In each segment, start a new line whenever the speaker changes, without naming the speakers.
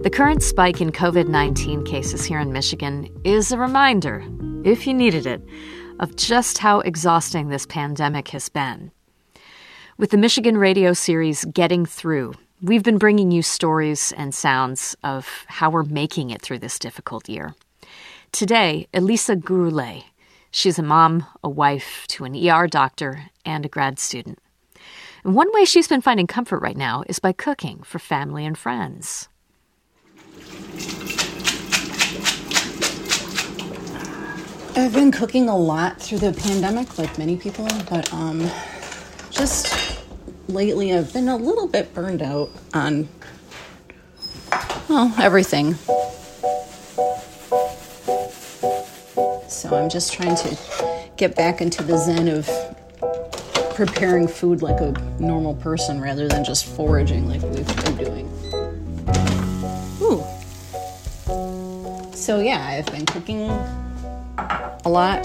The current spike in COVID-19 cases here in Michigan is a reminder, if you needed it, of just how exhausting this pandemic has been. With the Michigan radio series Getting Through, we've been bringing you stories and sounds of how we're making it through this difficult year. Today, Elisa Gurule. She's a mom, a wife to an ER doctor, and a grad student. And one way she's been finding comfort right now is by cooking for family and friends.
I've been cooking a lot through the pandemic, like many people, but just lately I've been a little bit burned out on, everything. So I'm just trying to get back into the zen of preparing food like a normal person rather than just foraging like we've been doing. Ooh. So yeah, I've been cooking a lot.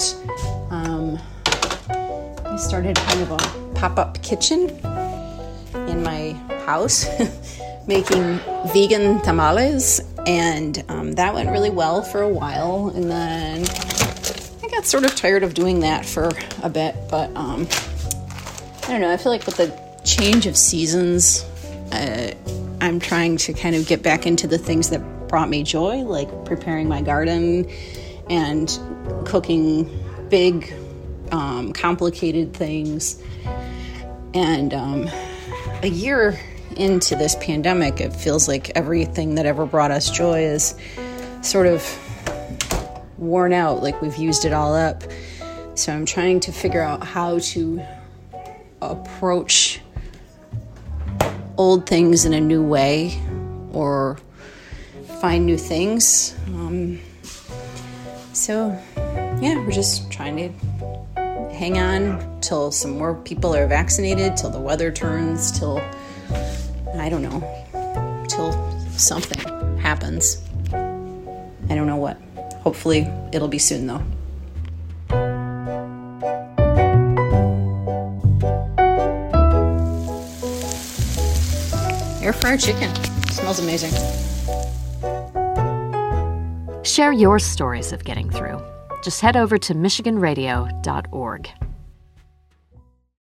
I started kind of a pop-up kitchen in my house making vegan tamales, and that went really well for a while, and then I got sort of tired of doing that for a bit, but I don't know, I feel like with the change of seasons, I'm trying to kind of get back into the things that brought me joy, like preparing my garden and cooking big, complicated things. And a year into this pandemic, it feels like everything that ever brought us joy is sort of worn out, like we've used it all up. So I'm trying to figure out how to approach old things in a new way or find new things. So yeah, we're just trying to hang on till some more people are vaccinated, till the weather turns, till, I don't know, till something happens. I don't know what. Hopefully it'll be soon though. Air fryer chicken. Smells amazing.
Share your stories of getting through. Just head over to michiganradio.org.